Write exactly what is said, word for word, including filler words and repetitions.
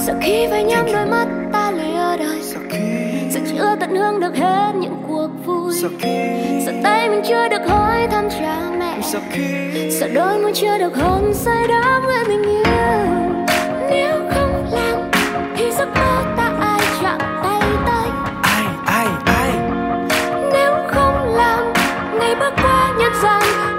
Sợ khi phải nhắm đôi mắt ta lìa đời, sợ chưa tận hưởng được hết những cuộc vui, sợ tay mình chưa được hỏi thăm cha mẹ, sợ đôi môi chưa được hôn say đắm người mình yêu. Nếu không làm thì giấc mơ ta ai chạm tay tới, ai ai ai. nếu không làm ngày bước qua nhân gian